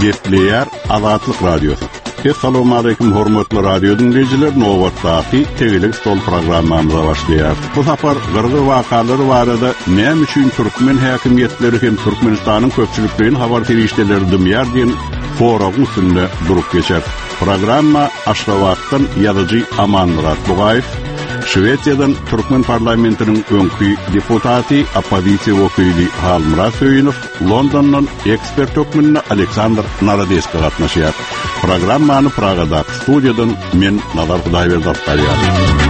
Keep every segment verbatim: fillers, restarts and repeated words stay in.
Gepleyer Azatlyk Radiosu. Assalamu alaykum hormatly radio dinleyijiler, nowatdaky Tegelik stol programmamyza başlaýar. Bu safar gyrgy wakalary barada näme üçin türkmen häkimetleri hem Türkmenistanyň köpçülikligini habar terişdeleri dümýär diýen forum üstünde durup geçer. Programma Aşgabatdan ýazyjy Aman Murat Bugaýew, Şwediýadan Türkmen parlamentiniň öňkü deputaty, opozisiýa wekili Halmurat Söýünov, Londondan ekspert ökmünne Aleksandr Narodeski gatnaşýar. Programmany Pragada studiýadan men Nazar Hudaýberdi tarýar.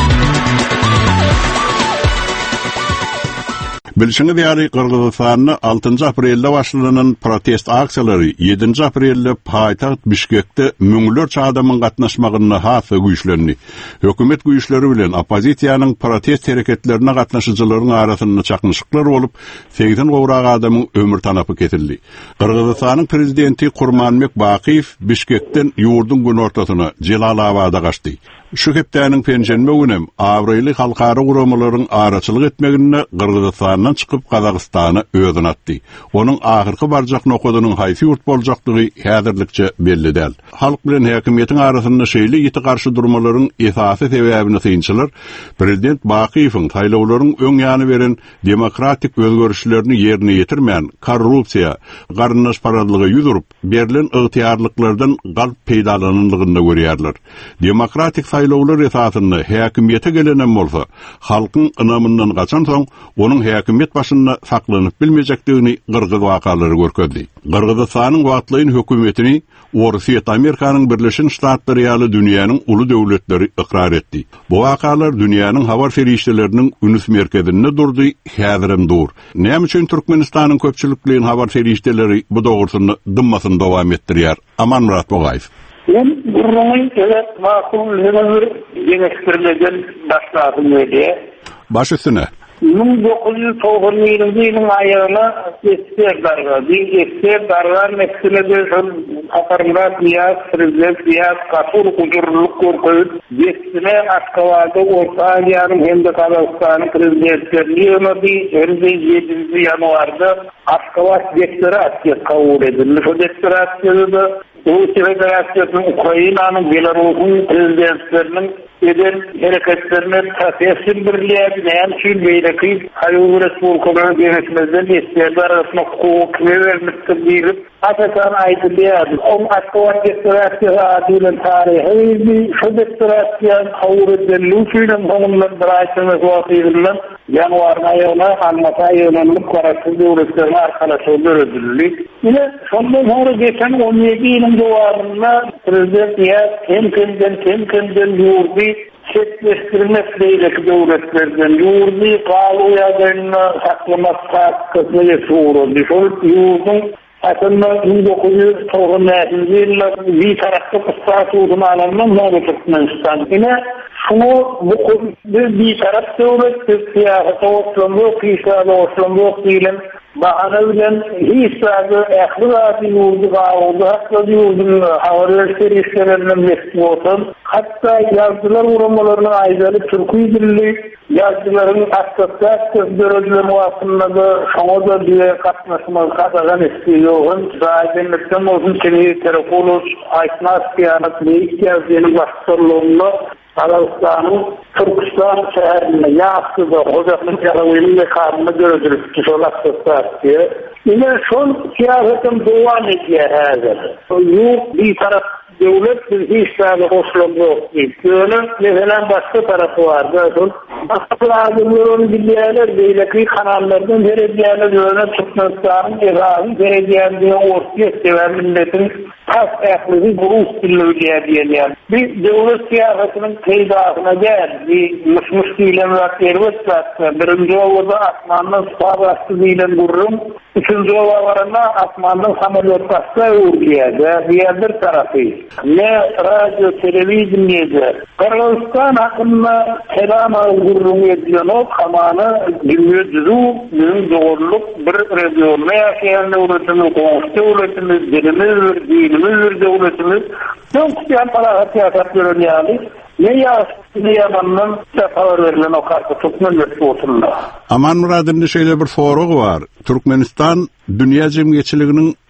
Bilşiňiz ýaly Kırgızstanyň altynjy aprelde başlanan protest aksiýalary ýedinji aprelde paýtaht Bişkekde müňlerçe adamyň gatnaşmagyny hasa güýçlendi. Hökümet güýçleri bilen opozisiýanyň protest hereketlerine gatnaşyjylaryň arasynda çaknyşyklar bolup, seksen gowrak adamyň ömür tanapy kesildi. Kırgızstanyň prezidenti Kurmanbek Bakiýew Bişkekden ýurdun gün ortasyna Jelalabada gaçdy. Şu hepdäniň penjenme günem awraýly halkara guramalaryň araçylyk etmegine Kırgızstandan çykyp Kazakstana özüne atdy. Onuň ahyrky barjak nokadynyň haýsy ýurt boljakdygy häzirlikçe belli däl. Halk bilen häkimetiň arasynda şeýle ýeti garşy durmalaryň esasy sebäbini synçylar, prezident Bakiýewiň taýlawlaryň öň ýany beren demokratik özgörüşlerini ýerine ýetirmän korrupsiýa, garyndaş paradlygy ýüzüp, berilen ygtyýarlyklardan galp peýdalananlygyny görýärler. Demokratik taýlawlar esasynda häkimete gelenen bolsa, halkyň ynamyndan gaçan soň onuň häkimet başynda saklanyp bilmejekdigini Kırgız wakalary görkezdi. Kırgızstanyň wagtlyň hökümetini Orsiýet Amerikanyň Birleşen Ştatlary ýaly dünýäniň uly döwletleri ikrar etdi. Bu wakalar dünýäniň habar ferişdeleriniň ünüs merkezinde durdy, häzirim dur. Näme üçin Türkmenistanyň köpçülikliginiň habar ferişdeleri bu dogrusyny dymmasyny dowam etdirýär? Aman Murat Bugaýew. Ben burunun evet makul bir geniştirmeden başladım öyle. Baş üstüne. bin dokuz yüz toğuz yılının ayağına esker darga. Bir esker darga meselede Katarmırat Niyaz, Prezident Niyaz, Kasur Kudurluk Korkuyut, Destine Aşkavada Orta Asya'nın hem de Kazakistan'ın prezidentlerliği ömürde önce yedinci Yanvar'da Aşkavat deklarasyon kabul edilmiş. O deklarasyonu Rusya Federasyonu'nun Ukrayna'nın, Belarus'un prezidentlerinin eden hareketlerine tasir birliğe binayan için beyleki Hayur Respublikalarına yönetmezden isteyenler arasında hukuk ve vermiştir deyilip Atakan aydınlayadı. Onun Aşkavat deklarasyonu adıyla tarihi şu deklarasyonu kabul edildiği için onunla bırakılması vaktiyle Yanvar'ın ayağına anlata yönelik kararlı devletlerine arkadaşlar ödüllük. Yine sondan sonra geçen on yedi yılın civarında Prezident Niyaz hem kendinden hem kendinden yurdu çetleştirmek beyleki devletlerden yurdu kalu yadırına saklamak kısmı geçiyordu. Şu yurdun aslında bin dokuz yüz toğuz yılında bir tarafta kıstası olduğunu alanından ne Türkmenistan. Yine şunu bu bir taraf devlet bir siyasete olsun yok, işlerle olsun yok diyelim. Bahane bilen hiç sadece ehliratı yurdu kaldı, hatta yurdun havarları işlerinden meşgul olsun. Hatta yazdılar uğramalarının ayrılı Türkiye dilli yazdıların asası asası dörözle muasında da şuna da diye katmasımız katagan istiyorun. Zahidenlikten olsun seni telefonuz, aysnas kiyanat ve ihtiyacını başlarlığında Kazakstan'ın Türkistan şehrinde Yaksı'da Hoca'nın yaravuyla karnına görüldürüp kişolastıklar diye. Yine son siyasetin devam ediyor hazır. Yok bir taraf devlet bir işlerle hoşlanma yok değil. Böyle mesela başka tarafı vardı. Başka lazımlarını bilyeler beyleki kanallardan vereceğine göre Türkmenistan'ın cezanın vereceğine ortaya seven milletin tas ayaklığı bu üstünlüğü diyelim. Bir devlet siyasetinin teydahına gel. Bir mışmış değilim vaktiyer vetsatsa. Birinci ovada Asman'dan sabahsı değilim vururum. Üçüncü ovalarına Asman'dan sameliyat basla uğurlayacak. Diğer bir tarafı. Ne radyo, televizyon neydi? Kırgızistan hakkında selam ağırlığını ediyor o kamanı bilmiyor düzü, bizim doğruluk bir radyonla yaşayan devletimiz, konuştu devletimiz, dinimiz, dinimiz, devletimiz. Çok isteyen para siyaset görünüyor. Ne yaşlı yamanın sefer verilen o kartı tutmanın mesulunda. Aman Murad'ın şöyle bir soru var. Türkmenistan dünya cemiyetçiliğinin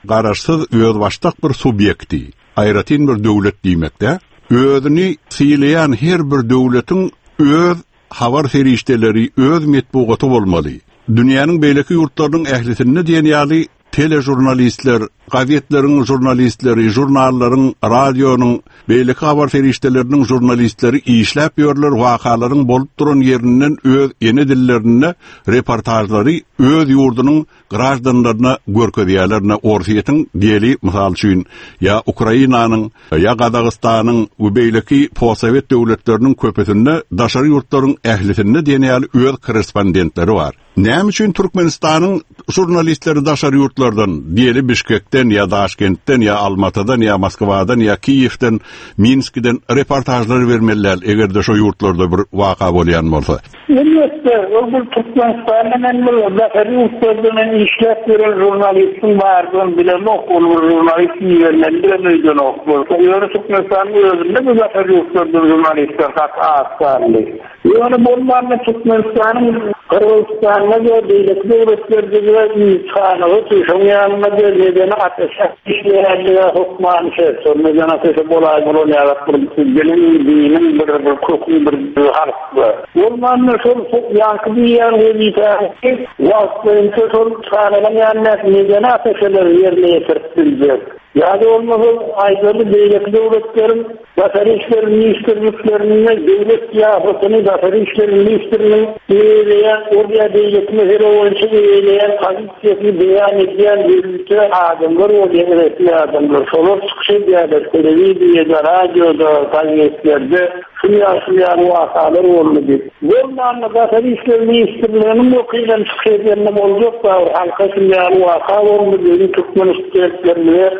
garaşsyz öz başdak bir subyekti, aýratyn bir döwlet diýmekde. Özüni sileýän her bir döwletiň öz habar ferişteleri, öz metbugaty bolmaly. Dünýäniň beýleki ýurtlarynyň ählisini diýýäli telejurnalistler, gazetleriň jurnalistleri, jurnallaryň, radionyň, beýleki habar ferişteleriniň jurnalistleri işläp ýörler, wakalaryň bolup duran ýerinden öz ýene dillerini, reportajlary öz ýurdunyň graždanlaryna görkezýärlerine orsiýetiň diýeli mysal üçin ya Ukrainanyň, ya Gazagystanyň we beýleki postsowet döwletleriniň köpesinde daşary ýurtlaryň ählisini diýýäli öz korrespondentleri bar. Näme üçin Türkmenistanyň jurnalistleri daşary ýurtlardan, diýeli Bişkekden ya Daşkentden ya Almatydan ya Moskwadan ya Kiýewden, Minskden reportajlar bermeliler egerde şo ýurtlarda bir waka bolýan bolsa. Elbette, o bu Türkmenistan'ın daşary ýurtlardan işläp beren jurnalistin bardygyny bilen okul jurnalist ýerlerinde okul. Ýöne Türkmenistan'ın özünde bu daşary ýurtlardan jurnalistler hak asarly. Ýöne bolmany Türkmenistan'ın Kırgızstan'da da devlet devletlerinde çağrı tuşumyanma geldiğine ateşe işleyenliğe hukman şey sormadan ateşe bolay bolay yaratırıp gelin dinin bir bir kokun bir harfı. Olmanın sol yankı bir yer veriyse vakfıyınca sol çağrılayanlar neden ateşeler yerine getirtilecek. Yani olmazsa ayrıca devlet devletlerin daşary işleri ministerliklerine devlet siyasatını daşary işleri ministerliğinin üyeleyen, oraya devletine her oyuncu üyeleyen, kazıksiyetini beyan edilen devletçe adamlar, oraya resmi adamlar, solar çıkışı diyorlar, televizyada, radyoda, gazetelerde, şunyan şunyan vakalar olmadı. Bunlarla daşary işleri ministerliğinin okuyla çıkışı edilenle olacak da halka şunyan vaka olmadı, Türkmenistan'da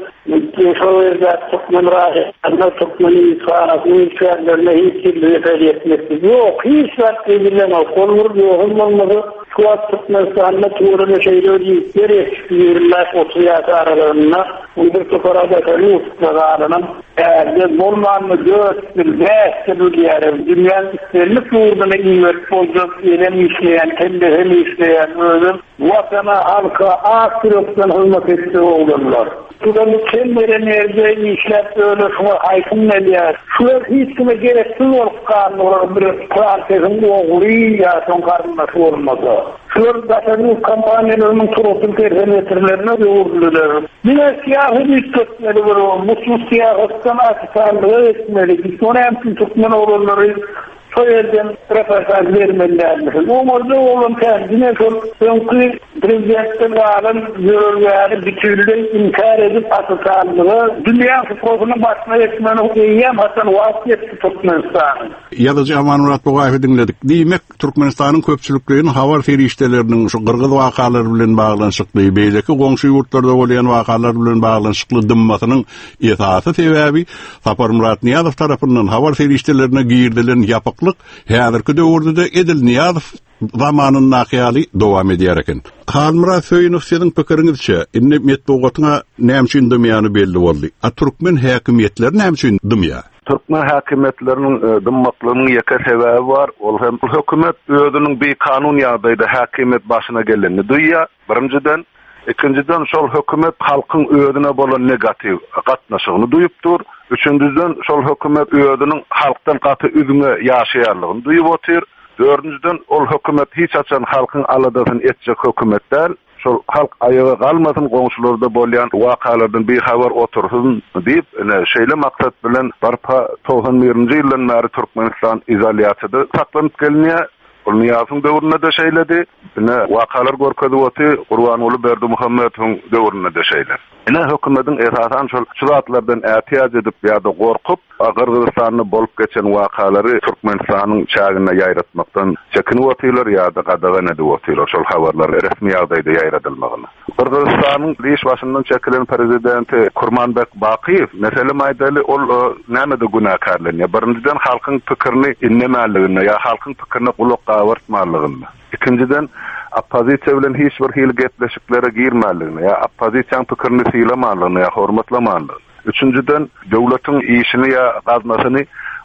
Şöyle Türkmen rahiyatlarına, Türkmen insanatının içerlerine hiç bir etmesi yok. Hiç vakti bilemez. Konur yoğun olmadı. Şu an Türkmenistan'da tuğrunu şeyleri yetiştirirler oturuyatı aralarına. Bundur tukarada kalıyor tukarlarının. Eğer bolmanını göğüstür, beğestir diyelim. Dünyanın isterini tuğrunu iyi verip olacak. Yenen işleyen, kendi hem işleyen özüm. Vatana, halka, akırıktan hırmat etti olurlar. Şuranın kendine nerede işler öyle şuna aykın ne diyor. Şular hiç kime gereksiz olup karnı bir parçasının oğlu ya son karnına olmadı. Şular daşary kampanyalarının turotun terhemetlerine de uğurlular. Yine siyasi bir kötmeli var o. Mutsuz siyasettan akısanlığı etmeli. Biz ona hem Türkmen oğulları soyelden reportaj vermelilermiş. Umarda oğlum kendine çok önkü prezidentin alın yürürleri bütünlüğü inkar edip asısanlığı dünya futbolunun başına etmeni eyyem hasan vasiyeti Türkmenistan'ın. Yazıcı Aman Murat Boğayf'ı dinledik. Demek Türkmenistan'ın köpçülüklerinin havar feriştelerinin şu Kırgız vakaları bilen bağlanışıklığı, beyleki komşu yurtlarda olayan vakalar bilen bağlanışıklığı dımmasının esası sebebi Sapar Murat Niyazov tarafından havar feriştelerine giyirdilen yapıklık häzirki döwürde de Edil Niyazov zamanın nakyali dowam edýärken. Halmira Söyünov sizin pikiriňizçe, inne metbugatyna näme üçin dymýany belli boldy. A Türkmen häkimetleri näme üçin dymýar? Türkmen häkimetleriniň dymmaklygynyň ýeke sebebi bar. Ol hem hökümet özüniň bir kanun ýagdaýda häkimet başyna geleni duýýar. Birinciden, ikinciden şol hökümet halkyň özüne bolan negativ gatnaşygyny duýupdyr. Üçüncüden şol hökümet özüniň halkdan gaty üzüňe ýaşaýarlygyny duýup otyr. Dördüncüden ol hökümet hiç açan halkyň aladasyny etjek hökümetler. Şol halk ayağa galmasyn goňşularda bolýan wakalardan bir habar otursun diýip şeýle maksat bilen barpa doksan birinji ýyldan bäri Türkmenistan izolýasiýada saklanyp gelýär. Ol Niýazowyň döwründe de şeýledi. Ine wakalar görkezip oty Gurbanoğlu Berdimuhammedowyň döwründe de şeýle. Ine hökümetiň esasan şol şuratlardan ätiýaz edip ýa-da gorkup Kırgızstanyň bolup geçen wakalary Türkmenistanyň çagyna ýaýratmakdan çekinip otyrlar ýa-da gadagan edip otyrlar şol habarlar resmi ýagdaýda ýaýradylmagyny. Kırgızstanyň liş başyndan çekilen prezidenti Kurmanbek Bakiyev mesele maýdaly ol näme-de günakarlanýar. Birinciden halkyň pikirini inlemäligini ýa halkyň pikirini gulak gawartmalygyny. İkinciden oppozisiýa bilen hiç bir hili gepleşiklere girmäligini ýa oppozisiýaň pikirini syýlamalygyny ýa hormatlamalygyny. Üçüncüden döwletiň işini ýa gazmasyny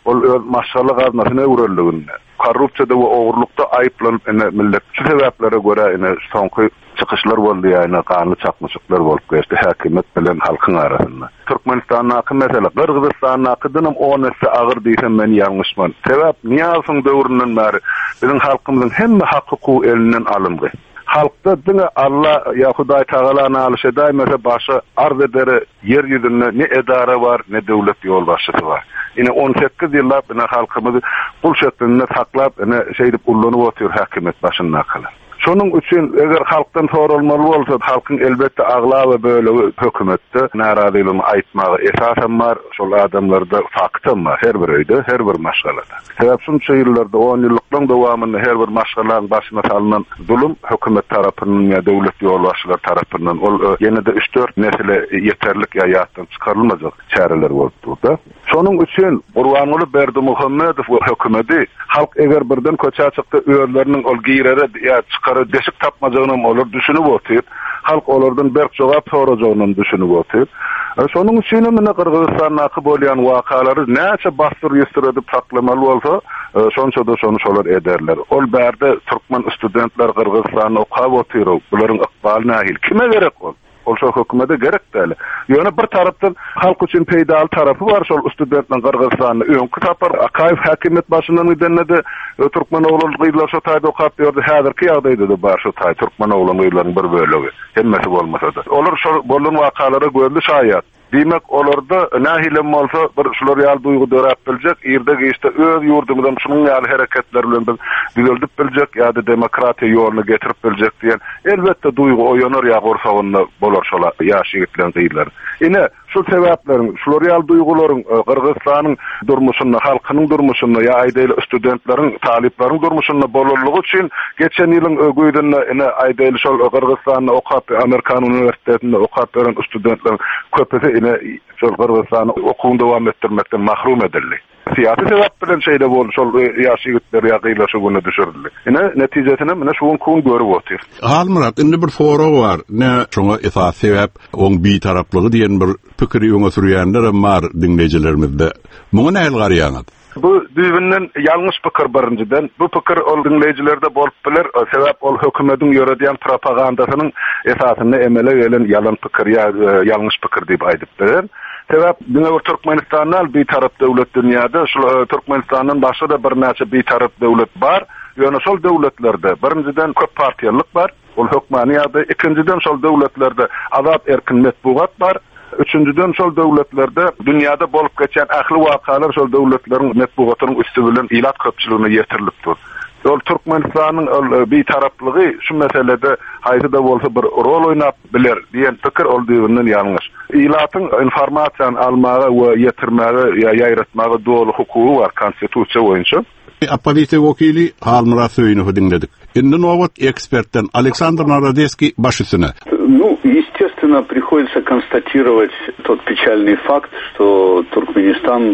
ol maşallah gazmasyna öwreldiginde korrupsiyada we ogurlukda aýyplanyp ene millet şu sebeplere göre ene soňky çykyşlar boldy ýa-ni kanly çakmyşyklar bolup geçdi häkimet bilen halkyň arasynda. Türkmenistanyň mesele Kyrgyzstanyň on esse agyr diýsem men ýalňyşman. Sebäp Niýazyň döwründen bäri biziň halkymyzyň hemme hakyky elinden alındy. Halkda diňe Allah ya Hudaý Taala nalyşy daýmasa başa arz edere yer ýüzünde ne edara var ne döwlet ýolbaşçysy var. Ine on sekiz ýyllap ine halkymyzy kul şeklinde saklap ine şeýdip ullanyp otur häkimet başynda kalar. Şonuň üçin eger halkdan sorulmaly bolsa, halkyň elbetde agla we böyle hökümetde narazylygyny aýtmagy esasen bar, şol adamlarda faktym bar, her bir öýde, her bir maşgalada. Sebäp şunça ýyllarda on ýyllyklaň dowamynda her bir maşgalaň başyna salynan zulum hökümet tarapyndan ýa döwlet ýolbaşçylar tarapyndan ol ýene-de üç dört nesile ýeterlik ýaýatdan çykarylmajak çäreler bolup durdy. Şonuň üçin Gurbanuly Berdimuhammedow hökümeti halk eger birden köçä çykdy, öýleriniň ol giýrere ýa çykary deşik tapmajagyny olar düşünüp otyr. Halk olardan berk jogap sorajagyny düşünüp otyr. Şonuň üçin mene Kyrgyzstanyň bolýan wakalary näçe bastyr ýetirip taklamaly bolsa, şonça da şonu şolar ederler. Ol bärde türkmen studentler Kyrgyzstanyň okap otyr. Bularyň ykbaly nähil kime gerek ol? Ol şo hökümete gerek däl. Ýöne bir tarapdan halk üçin peýdal tarapy bar şol studentlaryň Kyrgyzstanyň öňkü tapar Akaýew häkimet başyndan gidende türkmen oğlanlar şo taýda okap berdi. Häzirki ýagdaýda da bar şo taý türkmen oğlanlaryň bir bölegi. Hemmesi bolmasa da. Olar şo bolan wakalara göwrli şaýat. Demek olarda nähilem bolsa bir şular ýaly duýgu dörap biljek, ýerde geçde öz ýurdumyzdan şunuň ýaly hereketler bilen biz düzeltip biljek ýa-da demokratiýa ýoluna getirip biljek diýen elbetde duýgu oýanar ýa gorsagyny bolar şolar ýaşygitlen diýler. Ine şu sebäplerin, şular ýaly duýgularyň Kyrgyzstanyň durmuşyna, halkynyň durmuşyna ýa aýdaýly studentleriň, taliplaryň durmuşyna bolarlygy üçin geçen ýylyň ögüýdünde ine aýdaýly şol Kyrgyzstanyň okap Amerikan universitetinde okap beren studentleriň köpüsi ine şol Kyrgyzstanyň okuwyny dowam etdirmekden mahrum edildi. Siyasi sebäp bilen şeýle boldy, şol ýaşygitler ýagyla şu güne düşürildi. Ine netijesinde mene şu gün görüp otyr. Halmyrat, indi bir foro bar. Ne şoňa esas sebäp oň bir taraplygy diýen bir pikiri ýöne sürýänler bar dinleýijilerimizde. Muňa näil garýaňyz? Bu düýbünden ýalňyş pikir birinciden. Bu pikir ol dinleýijilerde bolup biler, sebäp ol hökümetiň ýöredýän propagandasynyň esasyny emele gelen ýalan pikir ýa ýalňyş pikir diýip aýdyp biler. Sebäp diňe Türkmenistanyň bir tarap döwlet dünýäde, şu Türkmenistanyň başga da bir näçe bir tarap döwlet bar. Ýöne şol döwletlerde birinciden köp partiýalyk bar, ol hökmaniyada, ikinciden şol döwletlerde azat erkin metbuat bar. Üçüncüden şol döwletlerde dünýäde bolup geçen ähli wakalar şol döwletleriň metbuatynyň üstü bilen ilat köpçüligine ýetirilipdir. Ol Türkmenistanyň bir taraplygy şu meselede haýsy da bolsa bir rol oýnap biler diýen pikir ol diýenden ýalňyş. Ilatyň informasiýany almagy we ýetirmäge ýa ýaýratmagy dogry hukugy var konstitusiýa boýunça. Opozisiýa wekili Halmyrat Söýnowy dinledik. Indi nowat ekspertden Aleksandr Narodeski başysyna. Ну, естественно, приходится констатировать тот печальный факт, что Туркменистан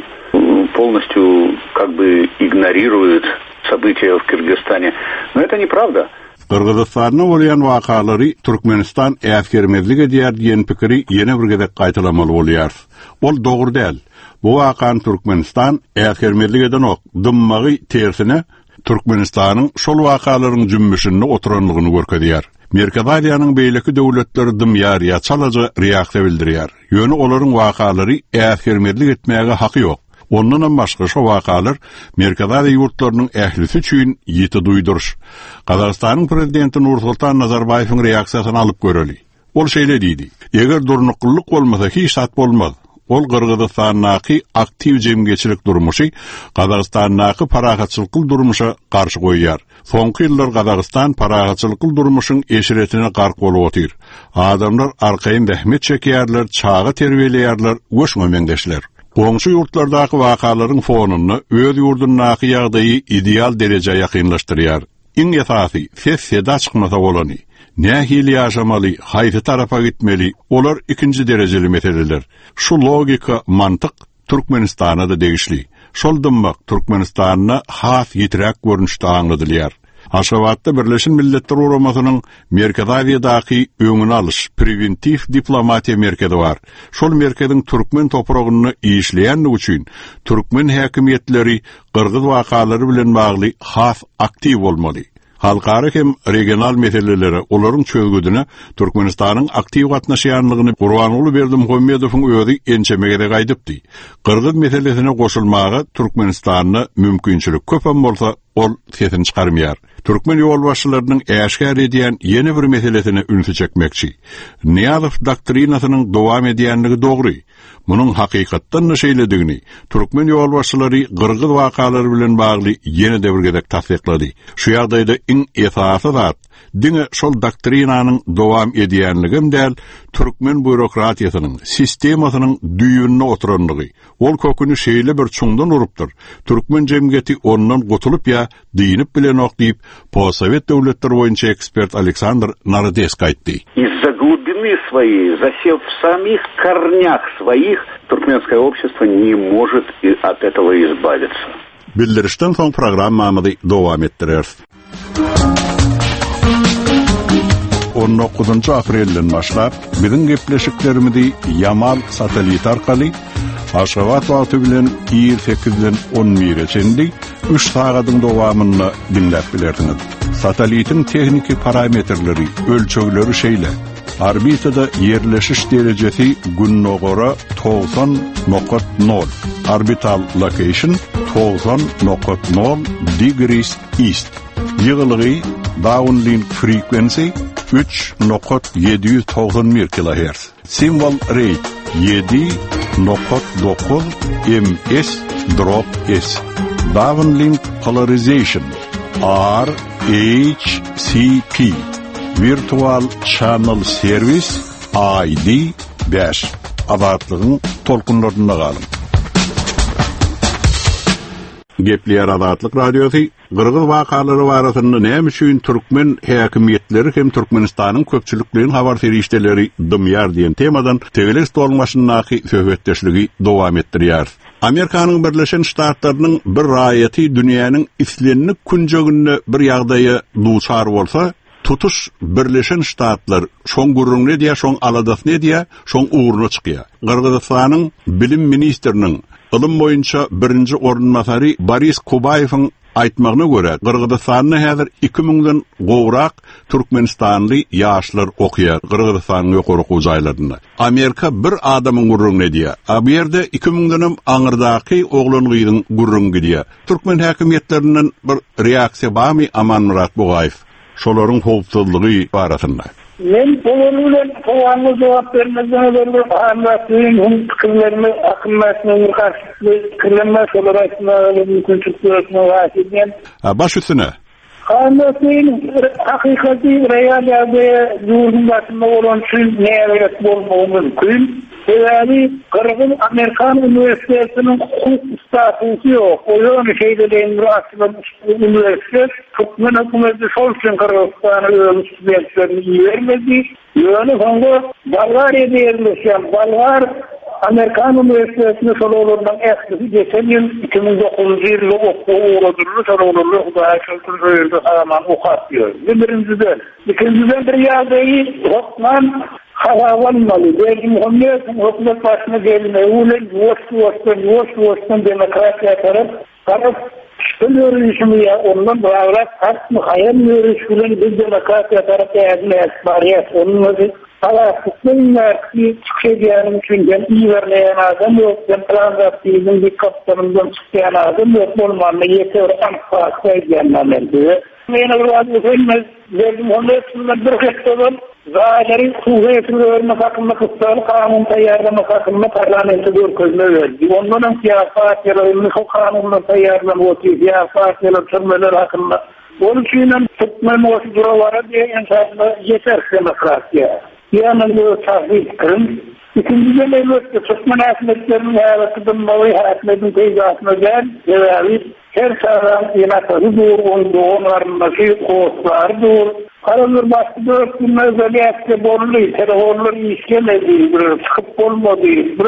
полностью как бы игнорирует события в Кыргызстане. Но это неправда. Kyrgyzstanyň bolýan wakalary Türkmenistan äskermezlik edýär diýen pikiri ýene bir gezek gaýtylamaly bolýar. Ol dogry däl. Bu wakan Türkmenistan äskermezlik eden ok, dymmagy tersine Türkmenistanyň şol wakalaryň jümmüşini oturanlygyny görkezýär. Merkez Aziýanyň beýleki döwletleri dymýar ýa çalaja reaksiýa bildirýär. Ýöne olaryň wakalary äskermezlik etmäge haky ýok. Ondan başga şu wakalar Merkez Aziýa ýurtlarynyň ählisi üçin ýeti duýduryş. Kazakstanyň prezidenti Nursultan Nazarbaýewiň reaksiýasyny alyp göreli. Ol şeýle diýdi: "Eger durnuklyk bolmasa hiç sat bolmaz. Ol Kyrgyzstanyň aktiv jemgyçilik durmuşy Kazakstanyň paragatçylyk durmuşa garşy goýýar. Soňky ýyllar Kazakistan paragatçylyk durmuşyň eşiretine gark bolup otyr. Adamlar arkaýyn zähmet çekýärler, çağa terbiýeleýärler, göçme meňdeşler. Goňşy ýurtlardaky wakalaryň fonuny öz ýurdunyňky ýagdaýy ideal derejä ýakynlaşdyrýar. Iň esasy ses seda çykmasa bolany. Nähili ýaşamaly, haýsy tarafa gitmeli, olar ikinji derejeli meseleler. Şu logika, mantyk Türkmenistana da degişli. Şol dymmak Türkmenistanyna has ýitirak görnüşde aňladylýar. Aşgabatda Birleşen Milletler Uramasynyň Merkez Aziýadaky öňüni alyş preventif diplomatiýa merkezi bar. Şol merkeziň türkmen topragyny işleýänligi üçin türkmen häkimetleri Qırgız wakalary bilen bagly has aktiv bolmaly. Halkara hem regional meseleleri olaryň çözgüdüne Türkmenistanyň aktiv gatnaşýanlygyny Gurbanuly Berdimuhammedowyň özi ençemegede gaýdypdy. Qırgız meselesine goşulmagy Türkmenistanyň mümkinçilik köpem bolsa ol sesini çykarmaýar. Türkmen ýolbaşçylarynyň äşkär edýän ýene bir meselesine ünsi çekmekçi. Niýazow doktrinasynyň dowam edýänligi dogry. Munyň hakykatdan näşeýledigini Türkmen ýolbaşçylary Qırgız wakalary bilen bagly ýene de bir gezek tasdiklady. Şu ýagdaýda iň esasy zat diňe şol doktrinanyň dowam edýänligim däl Türkmen bürokratiýasynyň sistemasynyň düýünine oturanlygy. Ol köküni şeýle bir çuňdan urupdyr. Türkmen jemgyýeti ondan gotulup ýa diýinip bilen okdyp Posowet döwletleri boýunça ekspert Александр Народецк aýtdy. Из-за глубины своей, засев в самих корнях своих, туркменское общество не может от этого избавиться. Bildirişden soň programmamyzy dowam etdirýär. on dokuzunçy aprelden başlap biziň gepleşiklerimizi Yamal satelit arkaly Aşgabat wagty bilen ýyl sekizden on birçendi üç sagatyň dowamyny dinläp bilerdiňiz. Satelitin tehniki parametrleri, ölçögleri şeýle. Orbitada yerleşiş derecesi günnogora doksan nokta nol. Orbital location doksan nokta nol degrees east. Ýygylygy downlink frequency üç nokta yedi yüz doksan bir kilohertz. Symbol rate yedi nokta dokuz ms drop s. Downlink polarization R H C P. Virtual Channel Service I D beş. Adatlygyň tolkunlaryna galyň. Gepleýär Adatlyk Radiosy Qırgız wakalary barasynda näme üçin türkmen häkimetleri hem Türkmenistanyň köpçülikliğiniň habar serişdeleri dymýar diýen temadan tegeles dolmaşyndaky söhbetdeşligi dowam etdirýär. Amerikanyň Birleşen Ştatlarynyň bir raýaty dünýäniň islenlik künjeginde bir ýagdaýa duçar bolsa, tutuş Birleşen Ştatlar şoň gurrunly diýe, şoň aladas ne diýe, şoň uğruna çykýar. Qırgızstanyň bilim ministriniň ilim boýunça birinji ornmasary Boris Kubayewiň aýtmagyna görä, Qırgızstanyň häzir iki miňden gowrak türkmenistanly ýaşlar okýar Qırgızstanyň ýokary okuwjaýlarynda. Amerika bir adamyň gurrunly diýe. A bu ýerde iki miňden aňyrdaky oglan gyýdyň gurrunly diýe. Türkmen häkimetlerinden bir reaksiýa barmy Aman Murat Bugaýew şolaryň howpsuzlygy barasynda? Men bolanyň sowalyna jogap bermezden öňe anlatyň hum pikirlerimi akymmatyny garşy kirlenme şolaryna mümkinçiliklerini wasydyň. Baş üstüne Anlatyň hakykati realýada ýurtdaşyna bolan şol näme bolmagy mümkin. Sebäbi Qırgız Amerikan Üniversitetiniň hukuk statusy ýok. Oýan şeýle deňir açylan üniversitet Türkmen hökümeti şol üçin Qırgızstana öz studentlerini ýermedi. Ýöne soňra Bolgariýa ýerleşýän Bolgar Amerikan Üniversitetine şol olardan ähli geçen ýyl iki miň dokuzunçy ýylda okuw uğradyrly şolary Hudaýa şükür öýde haraman okatýar. Birinciden, ikinciden bir ýagdaýy hukman halawanmaly. Berdimuhammedowyň hökümet başyna gelmegi ulan ýoş-ýoşdan ýoş-ýoşdan demokratiýa tarap tarap şöýleýüşmi ýa ondan bagrak hartmy haýan ýörüşgülen bir demokratiýa tarap ýa-da barýat onun Halasıklar ki çıkacağım çünkü ilerleyen adam yok. Ben transatiyizm bir kaptanımdan çıkayan adam yok. Olmanla yeter anfakta edyenlerdi. Mene bir adı söylemez. Verdim onun üstünden bir kıstırdım. Zahiri kuvvetini örmek hakkında kıstırdı. Kanun tayyarlamak hakkında parlamento görközüne verdi. Ondan siyasat yalanını o kanunla tayyarlamak o siyasat yalan tırmeler hakkında. Onun için tutmam o duralara diye insafına yeter demokrasiya. Yani bu tahrik kırın. İkinciden elbette Türkmen hakimiyetlerinin hayatının balayı hakimiyetin teyzatına gel ve her sağlam inatları dur, onların başı koğuşları dur. Karanır başlı dört günün özellikle boluluyor, telefonları işlemedi, çıkıp olmadı,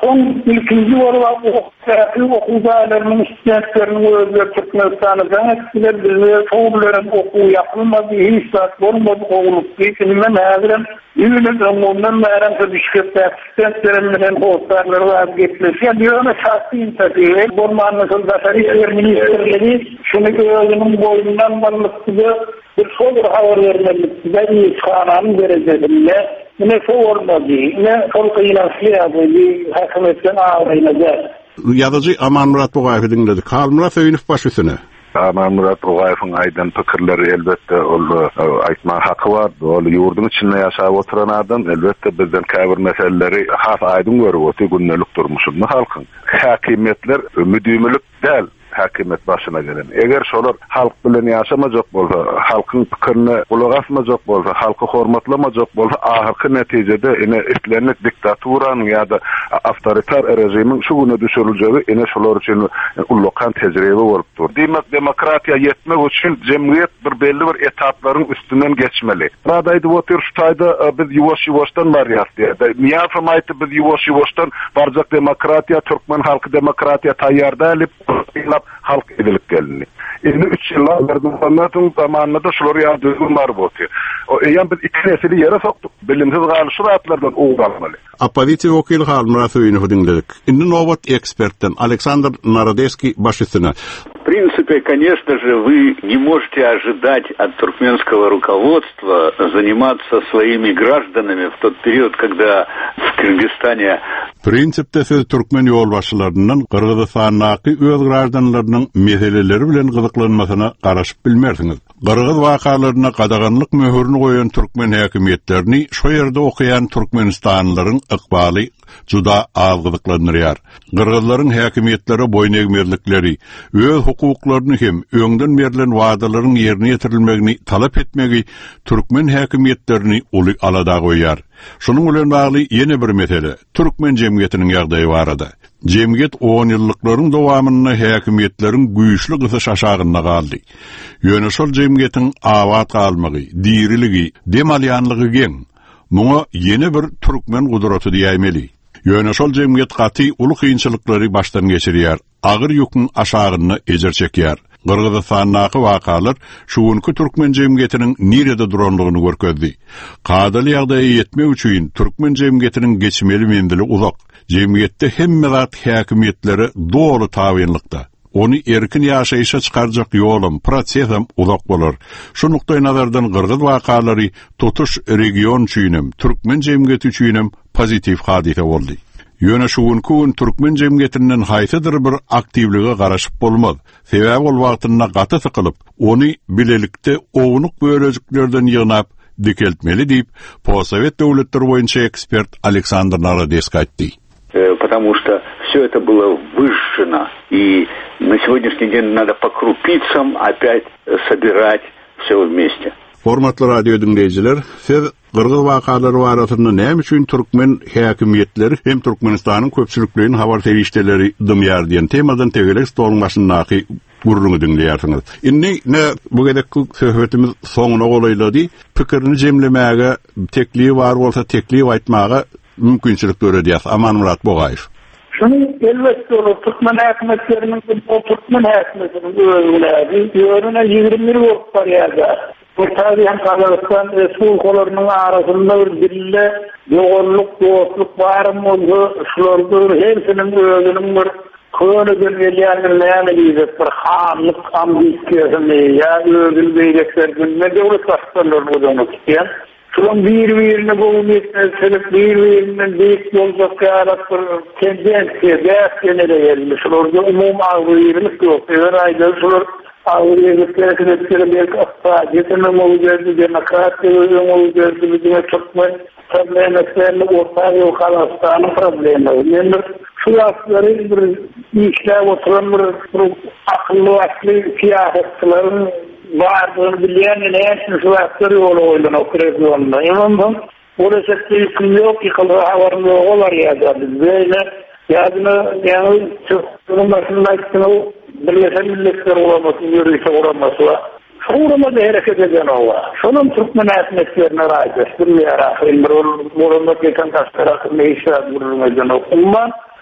son ilkinci olarak okutaki okudalarının istiyatlarının özler Türkmenistan'ı ben etkiler bize çoğuların oku yapılmadı, hissat olmadı oğulup değilsinmen hazırım. Yürünün ondan meğrense düşkette istiyatlarından hostarları vazgeçmesi. Ya bir ona şahsi inisiyatif. Borma nasıl Dışişleri Ministerleri şunu gözünün boyundan varlıklı bir soğur hava vermelikti. Ben iyi kananın derecesinde ne soğurmadı, ne korkuyla siyahı bir hakimiyetten ağırlayınca. Yazıcı Aman Murat Boğayf'ı dinledik. Karl Murat Öyünüf başüsünü. Aman Murat Boğayf'ın aydan pikirleri elbette ol aytma hakkı var. Ol yurdun içinde yaşap oturan adam elbette bizden käbir meseleleri has aydın görüp otu günnelik durmuşunu halkın. Hakimiyetler müdümülük değil. Hakimiyet başına gelen. Eger şolar halk bilen yaşamajak bolsa, halkın pikirini kulak asmajak bolsa, halkı hormatlamajak bolsa, ahirki neticede ine islenlik diktaturanın ya da avtoritar rejimin şu güne düşürüleceği ine şolar için ullokan tecrübe bolup dur. Demek demokratiya yetmek için cemiyet bir belli bir etapların üstünden geçmeli. Radaydı otur şutayda biz yuvaş yuvaştan varıyaz diye. Niyafamaydı biz yuvaş yuvaştan barcak demokratiya, Türkmen halkı demokratiya tayyarda elip halk edilip geldi. Indi üç yıllar verdim sanatın zamanında da şuları yazdığım var bu. O eyan biz iki nesili yere soktuk. Bilimsiz galı şuratlardan uğralmalı. Оппозиция вокил Карл Murat Öyünüf'ü dinledik. Indi Novat эксперттен Александр Народецкий başüstüne. В принципе, конечно же, вы не можете ожидать от туркменского руководства заниматься своими гражданами в тот период, когда в Кыргызстане... Prinsipte siz Türkmen yolbaşçılarından Kırgızstannaki öz gражданlarynyň meseleleri bilen gyzyklanmasyna garaşyp bilmersiniz. Kırgız wakalarına qadaganlyk möhürni goýan Türkmen häkimetlerini şo ýerde okuyan Türkmenistanlylaryň ykbaly juda az gyzyklandyrýar. Kırgızlaryň häkimetleri boyun egmerlikleri, öz hukuklaryny hem öňden berilen wagdalaryň ýerine ýetirilmegini talap etmegi Türkmen häkimetlerini uly alada goýar. Şunun bilen bagly ýene bir mesele, Türkmen jemgyýetiniň ýagdaýy barada. Jemgyýet on ýyllyklaryň dowamyny häkimetleriň güýçli gysyş aşagyna galdy. Ýöne şol jemgyýetiň awat galmagy, diriligi, demalýanlygy geň. Muňa ýene bir Türkmen gudraty diýmeli. Ýöne şol jemgyýet gaty uly kynçylyklary başdan geçirýär. Agyr ýükün aşagyny ejer çekýär. Kırgızstannaki wakalar şuwunky Türkmen jemgyýetiniň nirede duranlygyny görkezdi. Kadaly ýagdaýa ýetmek üçin Türkmen jemgyýetiniň geçmeli mendili uzak. Jemgyýetde hemme zat häkimetleri dogry tabynlykda. Onu erkin ýaşaýyşa çykarjak ýolum, prosesem uzak bolar. Şu nukdaý nazardan Kırgız wakalary tutuş region üçinem, Türkmen jemgyýeti üçinem pozitiv hadise boldy. Ýöne şuwunky Türkmen jemgyýetiniň haýsydyr bir aktivligi garaşyp bolmaz. Sebäbi ol wagtyna gaty sykylyp, ony bilelikde ownuq bölejiklerden ýygnap dikeltmeli diýip, Possovet döwletleri boýunça ekspert Александр Народецкий aýtdy. Потому что все это было выжжено, и на сегодняшний день надо по крупицам опять собирать все вместе. Hormatly radio dinleyijiler, siz Kırgız wakalary barasynda näme üçin Türkmen häkimetleri hem Türkmenistanyň köpçülikliginiň habar terişdeleri dymýar diýen temadan tegelek stoluň başyndaky gurruny dinleýärsiňiz. Indi ne bu gedekki söhbetimiz soňuna golaýlady. Pikirini jemlemäge tekliği var bolsa tekliği aýtmaga mümkinçilik görýär. Aman Murat Boğayf. Şunu elbette olur. Türkmen häkimetlerinin o Türkmen häkimetlerinin özüleri ýörüne ýygrimi bir wagt barýar. Bu tabihan Kazakistan respublikalarynyň arasynda bir dille ýogurluk, dostluk barmy bolsa, şulardy hepsiniň özüniň bir köne belgelýärleri diýip bir hanlyk ambisiýasyny ýa özüni beýreklerden ne döwlet başçylaryny bozamak isleýär. Şulan bir-birine boğum etmezselip, bir-birine deyip yolcak yarat bir tendensiya, däs genele gelmiş. Şularda umum ağırlık yok. Eğer ayda şular ağırlık gerekirlikleri belki asla getirmem olacaktı, demokratiya olacaktı, bizime Türkmen problemetlerini ortaya yok Kazakstan'ın problemleri. Yani şu yaşları bir işler oturan bir akıllı, akıllı siyasetçilerin vardığını bilen en şu yaşları yolu oylan o krezyonda. Emandan orada sekte yüküm yok, yıkıldığı havarında olar ya da biz böyle yadını yani Türkmen'in başında gitsin o Birleşen Milletler uğraması, yürüyüşe uğraması var. Şu uğramada hareket eden o var. Şunun Türkmen etmeklerine raydır. Bilmeyer ahirin bir uğramak geçen taşlar hakkında işaret vurulmadan o. Umman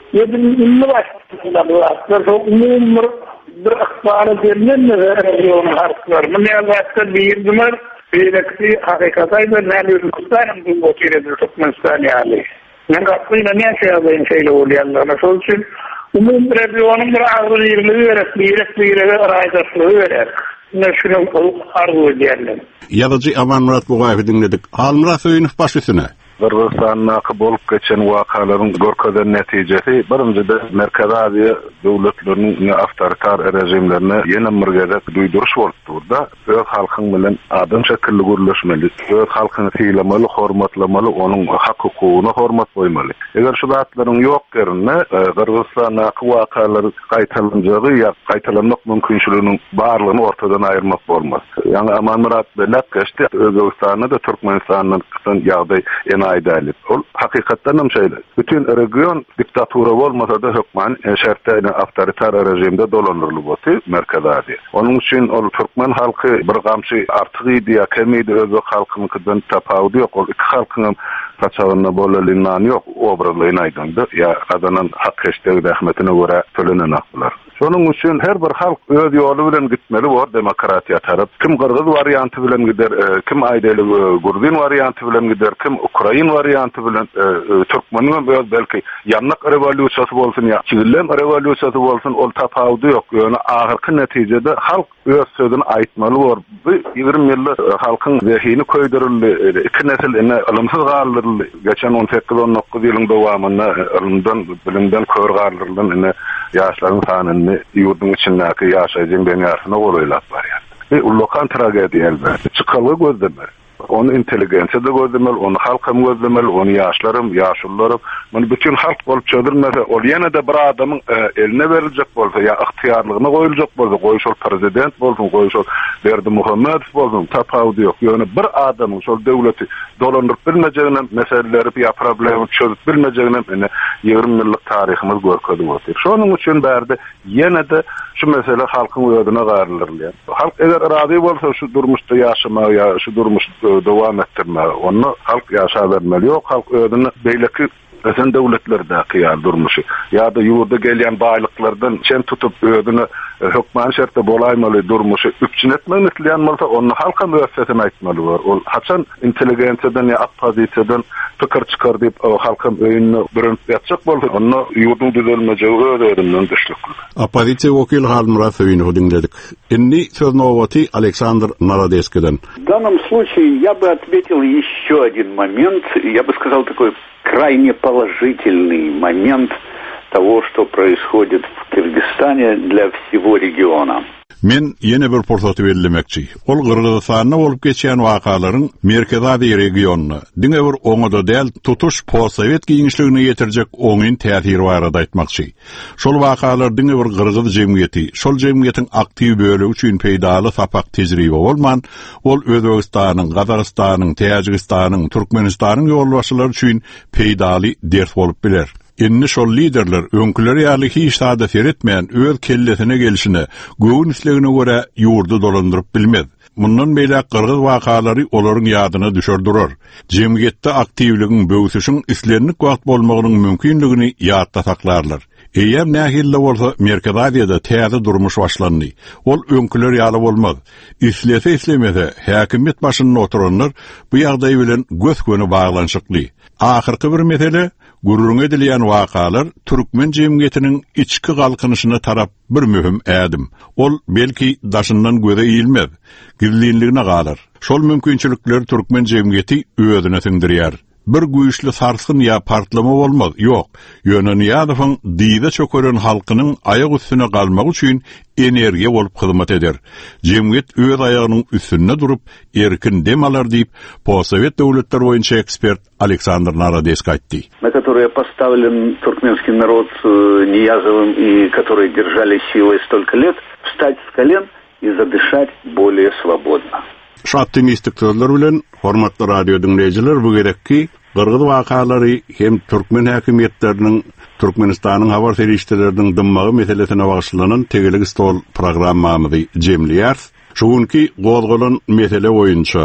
Yedim ünlü başlıklar var. Umum bir akbarı denilen region harflar. Müniyazatı bildirmer, birleksi hakikataydı, nâlü kustanım bu bokiredir Türkmenistan yani. Ben katlıyla ne yaşayacağım şeyle oluyanlarına. Sol için umum regionun bir ağır yerliği vererek, birleksi birleksi araydaşlığı vererek. Ne şunu arzu ediyorlar. Yazıcı Aman Murat Bugayev'i dinledik. Almurat Öyünüf başüstüne. Kırgızstan'a bolup geçen wakaların görkezden neticesi birinci de Merkez Aziya döwletlerinin awtoritar rejimlerine ýene mirgede duýduruş bolupdy. Öz halkyň bilen adam şekilli gürleşmeli, öz halkyny syýlamaly, hormatlamaly, onuň hak hukugyna hormat goýmaly. Eger şu zatlaryň ýok gerine Kırgızstan'a wakalary gaýtalanjagy ýa gaýtalanmak mümkinçiliginiň barlygyny ortadan aýyrmak bolmaz. Ýani Aman Murat belek geçdi, Özbekistanda da Türkmenistanyň ýagdaý aýdalyp. Ol hakykatdan hem şeýle. Bütün region diktatura bolmasa da hökman şertlerine awtoritar rejimde dolanırly boldy Merkez Aziya. Onun üçin ol Türkmen halky bir gamçy artyk idi ýa kemidi özbek halkynyňkydan tapawdy ýok. Ol iki halkyň paçagyna bolalynan ýok, obralyny aýdandy. Ýa adanan hak heşdegi rahmetine görä tölenen aklar. Şonun üçin her bir halk öz ýoly bilen gitmeli bor demokratiýa tarap. Kim Kırgız varianty bilen gider, kim aýdaly Gürgün varianty bilen gider, kim Ukrain varianty bilen Türkmeniň öz belki ýanlyk rewolýusiýasy bolsun ýa çigillem rewolýusiýasy bolsun, ol tapawdy ýok. Ýöne ahyrky netijede halk öz sözüni aýtmaly bor. Bu ýygrimi ýylly halkyň zehini köýdürildi, iki nesil ene ilmsiz galdyryldy. Geçen on sekiz on dokuz ýylyň dowamynda ilmden bilimden kör galdyryldy. Ene ýaşlaryň sanyny ýurdun içindäki ýaşaýjyň dünýäsine golaýlap barýar. E ullokan tragediýa elbetde çykaly gözlemer. Onu inteligensiya da gözlemel, onu halkam gözlemel, onu yaşlarım, yaşullarım. Bunu bütün halk bolup çödürmese, ol yine de bir adamın e, eline verilecek bolsa, ya ihtiyarlığına koyulacak bolsa, koyuş ol prezident bolsun, koyuş ol Berdi Muhammed bolsun, tapawdy yok. Yani bir adamın şol devleti dolandırıp bilmejegine, meseleleri ya problemi çözüp bilmejegine, yani ýygrimi ýyllyk tarihimiz görkedi bolsa. Şonun üçin bärde yine de şu mesele halkın ödüne gaýrylýar. Halk eger razy bolsa şu durmuşda ýaşama ya şu durmuşda dowam etdirme, onu halk ýaşa bermeli. Ýok, halk ödüni beýleki ösen döwletlerde ýa durmuşy ýa-da ýurda gelýän baýlyklardan çen tutup ödüni hökman şertde bolaýmaly durmuşy üpçün etmek isleýän bolsa, onu halka müessesine aýtmaly bar. Ol haçan inteligensiýadan ýa opozisiýadan pikir çykar diýip o halkym öýüne birinip ýatjak bolsa, onu ýurdun düzelmejegi öýünden düşlük. Opozisiýa wekili Almurat Öyünüw dinledik. Inni söz nowbaty Aleksandr Narodeskeden. В данном случае я бы отметил еще один момент, я бы сказал такой крайне положительный момент того, что происходит в Кыргызстане для всего региона. Men ýene bir pursat berilmekçi. Ol Kırgızstanda bolup geçýän wakalaryň Merkez Aziya regionuny diňe bir oňada däl tutuş postsovet giňişligine ýetirjek oňyn täsiri barada aýtmakçy. Şol wakalalar diňe bir Kırgız jemgyýeti, şol jemgyýetiň aktiw bölegi üçin peýdaly sapak tejribe bolman, ol Özbekistanyň, Gazarstanyň, Täjikistanyň, Türkmenistanyň ýolbaşçylary üçin peýdaly ders bolup biler. Inni şol liderler öňküleri ýaly hiç sada seretmeýän öz kellesine gelişine, göwün islegine görä ýurdu dolandyryp bilmez. Mundan beýle Kırgız wakalary olaryň ýadyna düşürdirer. Jemgyýetde aktiwligiň böwsüşiň islenlik wagt bolmagynyň mümkinligini ýatda saklarlar. Eýer nähille bolsa Merkez Aziýada täze durmuş başlandy. Ol öňküler ýaly bolmaz. Islese islemese häkimet başynda oturanlar bu ýagdaý bilen göz-göni baglanşykly. Ahyrky bir mesele gurrun edilýän wakalar Türkmen jemgyýetiniň içki galkynyşyna tarap bir mühim ädim. Ol belki daşyndan göze iýilmez, gizlinligine galar. Şol mümkinçilikler Türkmen jemgyýeti özüne siňdirýär. Bir güýçli sarsyn ýa partlama bolmaz. Ýok, ýöneňýärdiň diýde çökeren halkynyň aýak üstüne galmak üçin energiýa bolup hyzmat eder. Jemgyýet öz aýagynyň üstünde durup erkin dem alar diýip postsovet döwletler boýunça ekspert Aleksandr Narodesk aýtdy. На которые поставлен туркменский народ Ниязовым и которые держали силой столько лет, встать с колен и задышать более свободно. Şu optimistik sözler bilen hormatly radio dinleyijiler, bu gerekki Kırgız wakalary hem Türkmen häkimetleriniň Türkmenistanyň habar serişdeleriniň dymmagy meselesine bagşylanan Tegelik stol programmamyzy jemleýär. Şuňky gozgolan mesele boýunça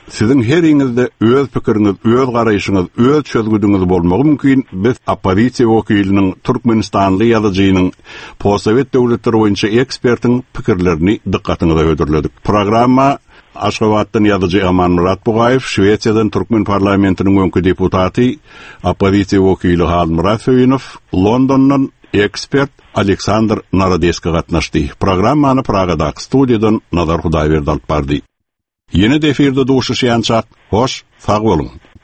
Sizin her iňizde öz pikiriňiz, öz garaýşyňyz, öz çözgüdüňiz bolmagy mümkin. Biz opozisiýa wekiliniň Türkmenistanly ýazyjynyň post-sowet döwletleri boýunça ekspertiň pikirlerini dikkatiňize ödürledik. Programma Aşgabatdan ýazyjy Aman Murat Bugaýew, Şweýçýadan Türkmen parlamentiniň öňkü deputaty, opozisiýa wekili Halym Rasowynow, Londondan ekspert Aleksandr Narodeski gatnaşdy. Programmany Pragadaky studiýadan Nazar Hudaýberdi alyp bardy. Yeni defirde duşuşýançak, hoş, sag bolun.